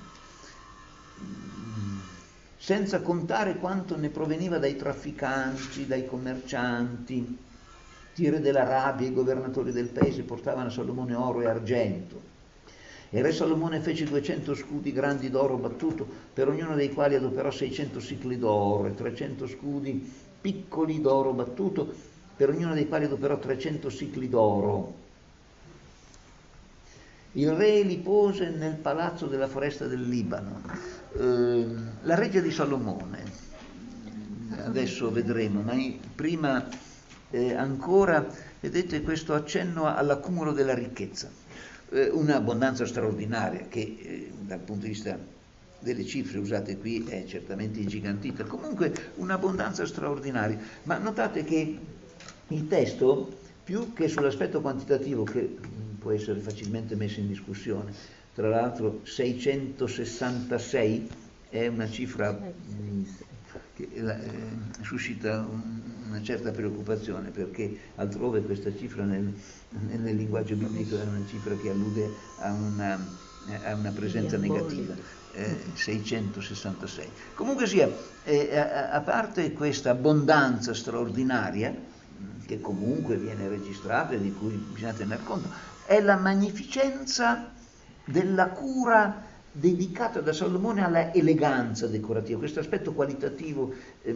Senza contare quanto ne proveniva dai trafficanti, dai commercianti. Tire dell'Arabia e i governatori del paese portavano a Salomone oro e argento. E re Salomone fece 200 scudi grandi d'oro battuto, per ognuno dei quali adoperò 600 sicli d'oro, e 300 scudi piccoli d'oro battuto, per ognuno dei quali adoperò 300 sicli d'oro. Il re li pose nel palazzo della foresta del Libano. La regia di Salomone, adesso vedremo, ma prima ancora, vedete questo accenno all'accumulo della ricchezza, un'abbondanza straordinaria che dal punto di vista delle cifre usate qui è certamente ingigantita, comunque un'abbondanza straordinaria, ma notate che il testo, più che sull'aspetto quantitativo che può essere facilmente messo in discussione, tra l'altro 666 è una cifra che suscita una certa preoccupazione, perché altrove questa cifra nel linguaggio biblico è una cifra che allude a ha una presenza negativa, 666. Comunque sia, a parte questa abbondanza straordinaria, che comunque viene registrata e di cui bisogna tener conto, è la magnificenza della cura dedicata da Salomone alla eleganza decorativa. Questo aspetto qualitativo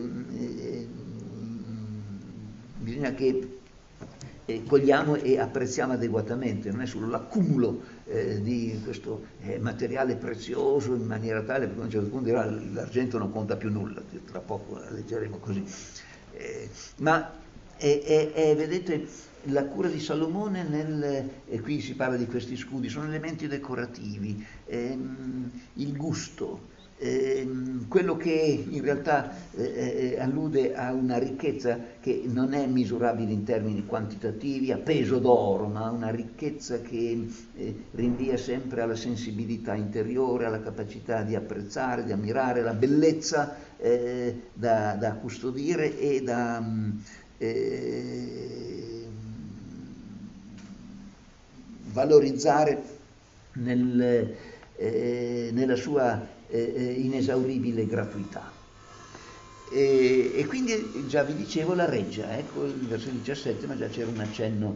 bisogna che cogliamo e apprezziamo adeguatamente, non è solo l'accumulo di questo materiale prezioso in maniera tale perché a un certo punto dirà l'argento non conta più nulla, tra poco la leggeremo così, ma vedete la cura di Salomone e qui si parla di questi scudi, sono elementi decorativi, il gusto, quello che in realtà allude a una ricchezza che non è misurabile in termini quantitativi, a peso d'oro, ma una ricchezza che rinvia sempre alla sensibilità interiore, alla capacità di apprezzare, di ammirare la bellezza da custodire e da valorizzare nella sua inesauribile gratuità. E quindi già vi dicevo la reggia, ecco il versetto 17, ma già c'era un accenno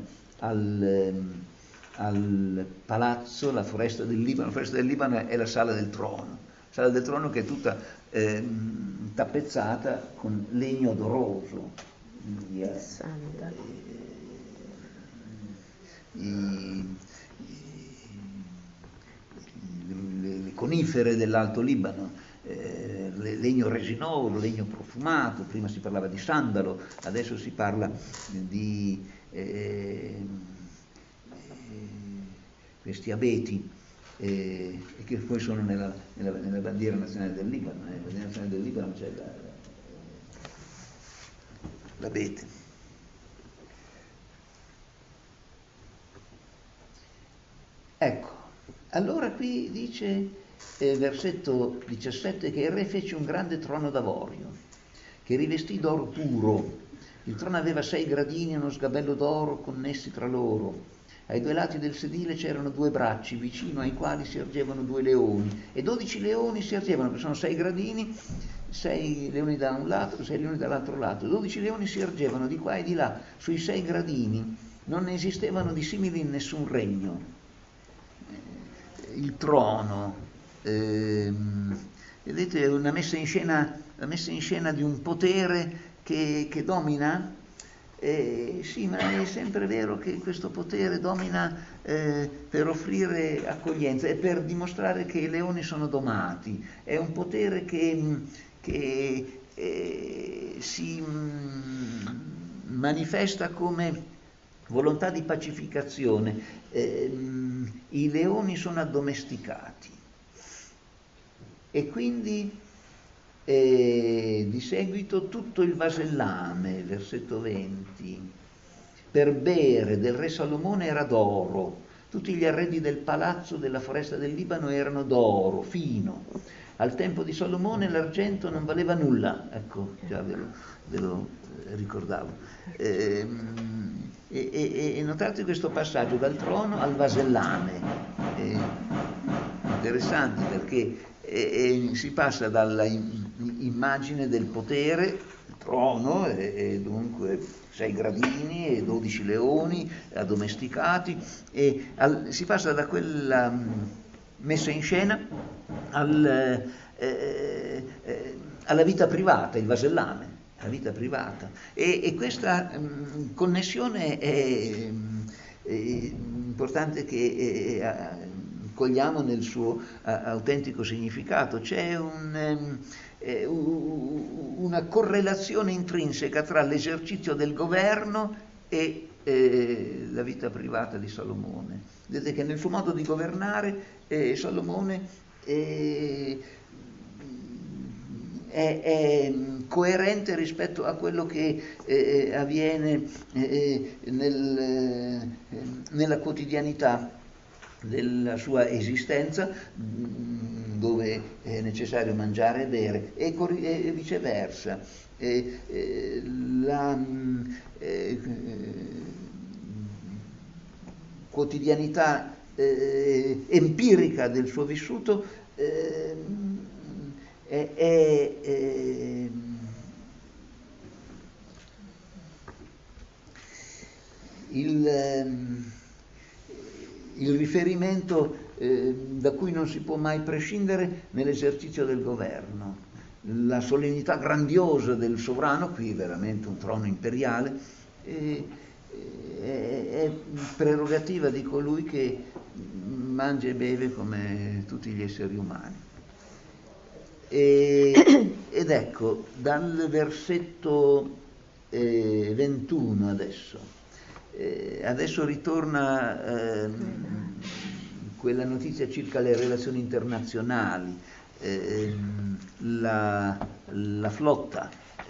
al palazzo, la foresta del Libano. La foresta del Libano è la sala del trono che è tutta tappezzata con legno odoroso. Le conifere dell'Alto Libano, legno resinoso, legno profumato, prima si parlava di sandalo, adesso si parla di questi abeti che poi sono nella bandiera nazionale del Libano. Nella bandiera nazionale del Libano c'è l'abete. Ecco, allora qui dice, versetto 17, che il re fece un grande trono d'avorio, che rivestì d'oro puro. Il trono aveva 6 gradini e uno sgabello d'oro connessi tra loro. Ai 2 lati del sedile c'erano 2 bracci, vicino ai quali si ergevano 2 leoni, e 12 leoni si ergevano, che sono 6 gradini, 6 leoni da un lato, 6 leoni dall'altro lato. 12 leoni si ergevano di qua e di là, sui 6 gradini. Non ne esistevano di simili in nessun regno. Il trono, vedete, è una messa in scena di un potere che domina. Sì, ma è sempre vero che questo potere domina per offrire accoglienza e per dimostrare che i leoni sono domati. È un potere che si manifesta come volontà di pacificazione. I leoni sono addomesticati e quindi di seguito tutto il vasellame, versetto 20, per bere del re Salomone era d'oro, tutti gli arredi del palazzo della foresta del Libano erano d'oro, fino. Al tempo di Salomone l'argento non valeva nulla, ecco, già ve lo ricordavo. E notate questo passaggio dal trono al vasellame, interessante perché si passa dalla immagine del potere, il trono, e dunque 6 gradini e 12 leoni addomesticati, e si passa da quella messa in scena alla vita privata, il vasellame, la vita privata. E questa connessione è importante che cogliamo nel suo autentico significato. C'è una correlazione intrinseca tra l'esercizio del governo e la vita privata di Salomone. Vedete che nel suo modo di governare Salomone è coerente rispetto a quello che avviene nella quotidianità della sua esistenza, dove è necessario mangiare e bere, e viceversa. La quotidianità empirica del suo vissuto il riferimento da cui non si può mai prescindere nell'esercizio del governo, la solennità grandiosa del sovrano, qui veramente un trono imperiale, è prerogativa di colui che mangia e beve come tutti gli esseri umani. Ed ecco, dal versetto 21 adesso ritorna quella notizia circa le relazioni internazionali, la flotta,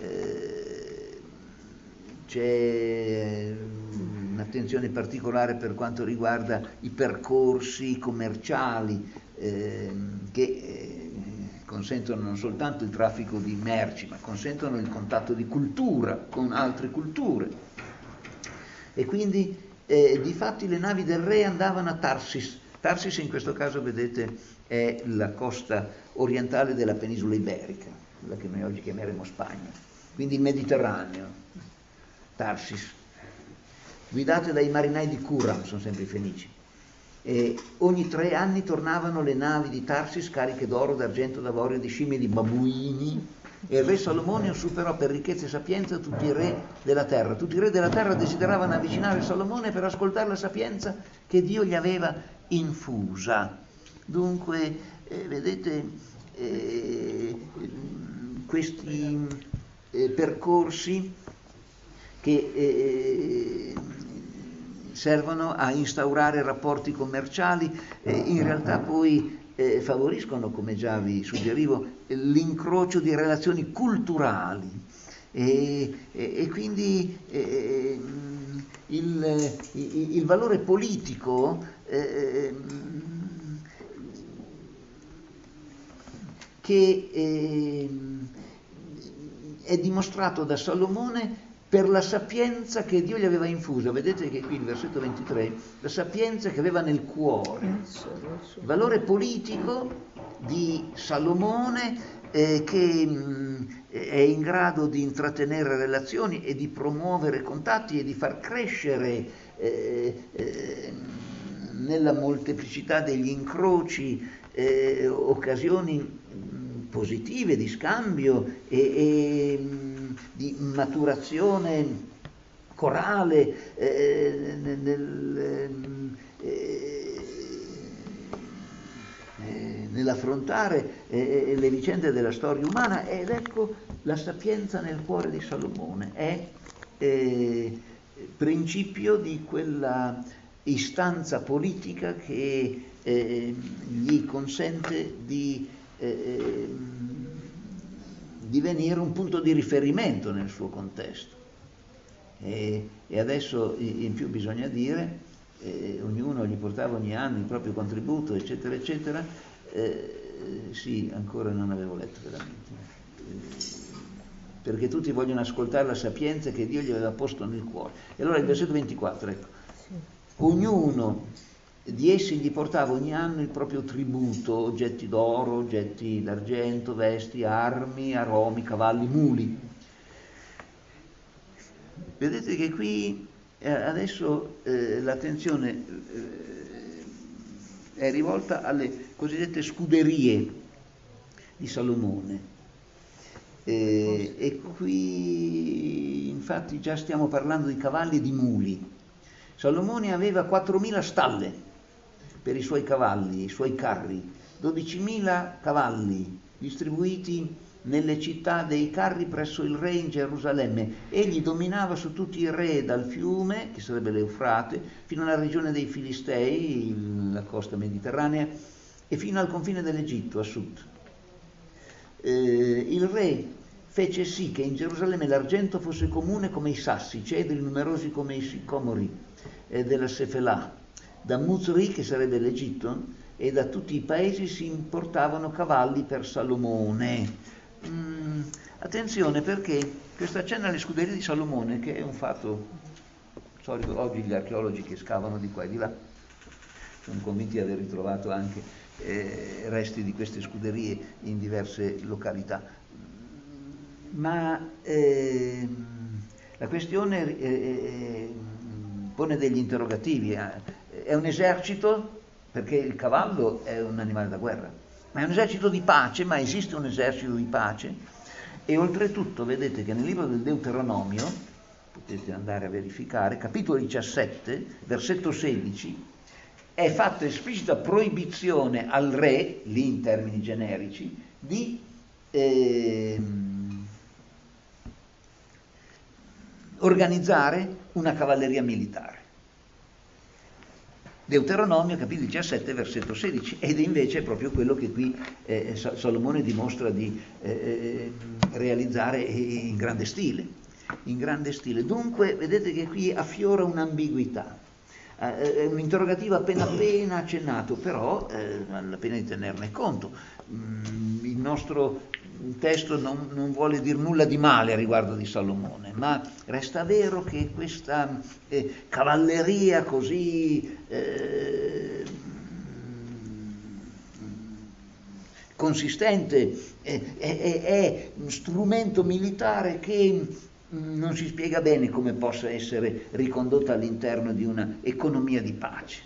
c'è un'attenzione particolare per quanto riguarda i percorsi commerciali che consentono non soltanto il traffico di merci, ma consentono il contatto di cultura con altre culture. E quindi difatti le navi del re andavano a Tarsis. Tarsis in questo caso, vedete, è la costa orientale della penisola iberica, quella che noi oggi chiameremo Spagna, quindi il Mediterraneo, Tarsis, guidate dai marinai di Curam, sono sempre i fenici. E ogni 3 anni tornavano le navi di Tarsis cariche d'oro, d'argento, d'avorio, di scimmie, di babuini, e il re Salomone superò per ricchezza e sapienza tutti i re della terra. Tutti i re della terra desideravano avvicinare Salomone per ascoltare la sapienza che Dio gli aveva infusa. Dunque, vedete, questi percorsi che servono a instaurare rapporti commerciali, in realtà poi favoriscono, come già vi suggerivo, l'incrocio di relazioni culturali e quindi il valore politico che è dimostrato da Salomone per la sapienza che Dio gli aveva infuso. Vedete che qui il versetto 23, la sapienza che aveva nel cuore, il valore politico di Salomone che è in grado di intrattenere relazioni e di promuovere contatti e di far crescere nella molteplicità degli incroci occasioni positive di scambio e di maturazione corale nell'affrontare le vicende della storia umana. Ed ecco, la sapienza nel cuore di Salomone è principio di quella istanza politica che gli consente di divenire un punto di riferimento nel suo contesto. E adesso in più bisogna dire, ognuno gli portava ogni anno il proprio contributo, eccetera, eccetera. Sì, ancora non avevo letto veramente, perché tutti vogliono ascoltare la sapienza che Dio gli aveva posto nel cuore. E allora il versetto 24, ecco, ognuno di essi gli portava ogni anno il proprio tributo, oggetti d'oro, oggetti d'argento, vesti, armi, aromi, cavalli, muli. Vedete che qui adesso l'attenzione è rivolta alle cosiddette scuderie di Salomone. E qui infatti già stiamo parlando di cavalli e di muli. Salomone aveva 4.000 stalle per i suoi cavalli, i suoi carri, 12.000 cavalli distribuiti nelle città dei carri presso il re in Gerusalemme. Egli dominava su tutti i re dal fiume, che sarebbe l'Eufrate, fino alla regione dei Filistei, la costa mediterranea, e fino al confine dell'Egitto, a sud. Il re fece sì che in Gerusalemme l'argento fosse comune come i sassi, cedri numerosi come i sicomori della Sefelà. Da Muzri, che sarebbe l'Egitto, e da tutti i paesi si importavano cavalli per Salomone. Attenzione, perché questo accenna alle scuderie di Salomone, che è un fatto storico. Oggi gli archeologi che scavano di qua e di là sono convinti di aver ritrovato anche resti di queste scuderie in diverse località. Ma la questione pone degli interrogativi. È un esercito, perché il cavallo è un animale da guerra, ma è un esercito di pace, ma esiste un esercito di pace? E oltretutto vedete che nel libro del Deuteronomio, potete andare a verificare, capitolo 17, versetto 16, è fatta esplicita proibizione al re, lì in termini generici, di organizzare una cavalleria militare. Deuteronomio, capitolo 17, versetto 16, ed invece è proprio quello che qui Salomone dimostra di realizzare in grande stile. In grande stile. Dunque, vedete che qui affiora un'ambiguità. È un interrogativo appena accennato, però vale la pena di tenerne conto. Il nostro testo non vuole dire nulla di male a riguardo di Salomone, ma resta vero che questa cavalleria così consistente è un strumento militare che non si spiega bene come possa essere ricondotta all'interno di una economia di pace.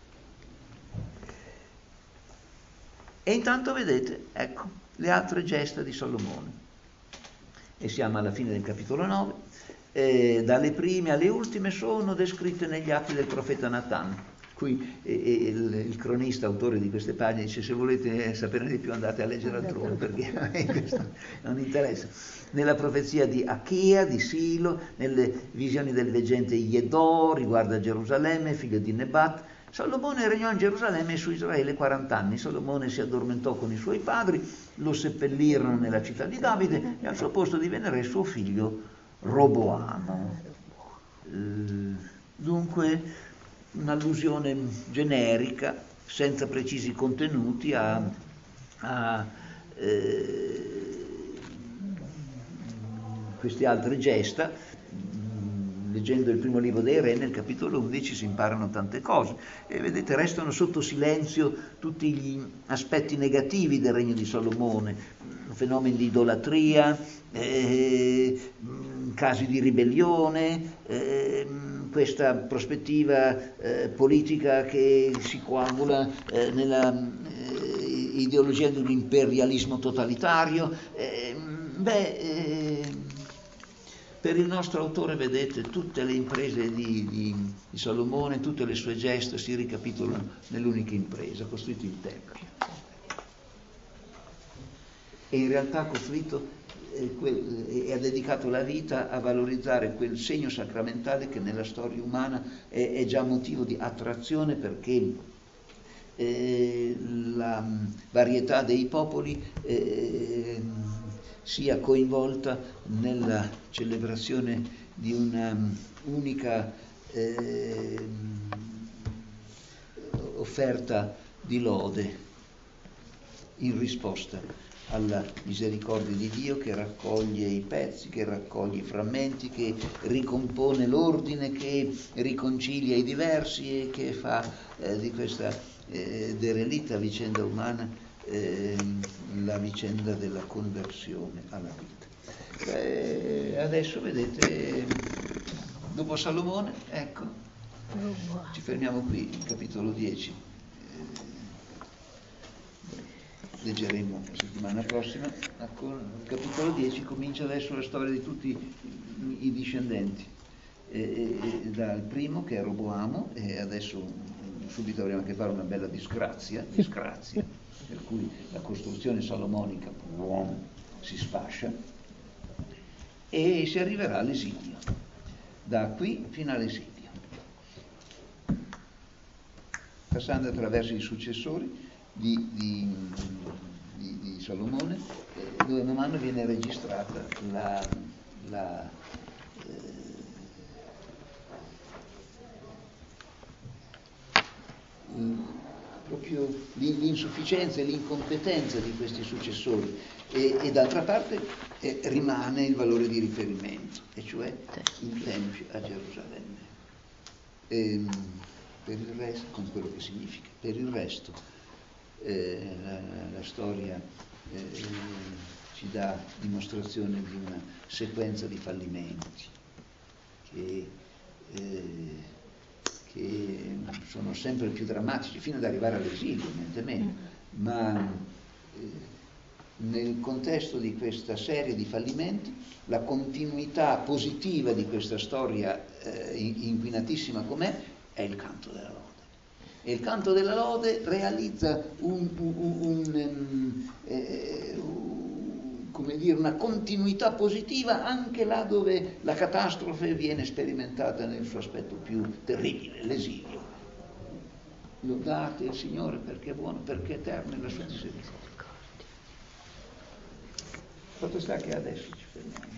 E intanto vedete, ecco, le altre gesta di Salomone. E siamo alla fine del capitolo 9, dalle prime alle ultime sono descritte negli atti del profeta Natan. Qui il cronista, autore di queste pagine, dice: se volete saperne di più andate a leggere altrove, perché a me questo non interessa. Nella profezia di Achia, di Silo, nelle visioni del veggente Iedò riguardo a Gerusalemme, figlio di Nebat, Salomone regnò in Gerusalemme e su Israele 40 anni. Salomone si addormentò con i suoi padri, lo seppellirono nella città di Davide e al suo posto divenne re suo figlio Roboamo. Dunque un'allusione generica, senza precisi contenuti, a queste altre gesta. Leggendo il primo libro dei Re, nel capitolo 11 si imparano tante cose e vedete, restano sotto silenzio tutti gli aspetti negativi del regno di Salomone, fenomeni di idolatria, casi di ribellione, questa prospettiva politica che si coagula nella ideologia di un imperialismo totalitario. Per il nostro autore, vedete, tutte le imprese di Salomone, tutte le sue gesta si ricapitolano nell'unica impresa: ha costruito il Tempio. E in realtà ha costruito e ha dedicato la vita a valorizzare quel segno sacramentale che nella storia umana è già motivo di attrazione, perché la varietà dei popoli sia coinvolta nella celebrazione di una unica offerta di lode in risposta alla misericordia di Dio, che raccoglie i pezzi, che raccoglie i frammenti, che ricompone l'ordine, che riconcilia i diversi e che fa di questa derelitta vicenda umana la vicenda della conversione alla vita. Adesso vedete, dopo Salomone, ecco, ci fermiamo qui, capitolo 10. Leggeremo la settimana prossima. Il capitolo 10 comincia adesso la storia di tutti i discendenti, dal primo, che è Roboamo, e adesso subito avremo a che fare una bella disgrazia, per cui la costruzione salomonica si sfascia e si arriverà all'esilio, da qui fino all'esilio, passando attraverso i successori di Salomone, dove man mano viene registrata proprio l'insufficienza e l'incompetenza di questi successori, e d'altra parte rimane il valore di riferimento, e cioè il Tempio a Gerusalemme. Per il resto, con quello che significa. Per il resto la storia ci dà dimostrazione di una sequenza di fallimenti che sono sempre più drammatici, fino ad arrivare all'esilio, niente meno, ma nel contesto di questa serie di fallimenti la continuità positiva di questa storia inquinatissime com'è è il canto della lode. E il canto della lode realizza come dire, una continuità positiva anche là dove la catastrofe viene sperimentata nel suo aspetto più terribile, l'esilio. Lodate il Signore perché è buono, perché è eterna è la sua misericordia. Fatto sta che adesso ci fermiamo.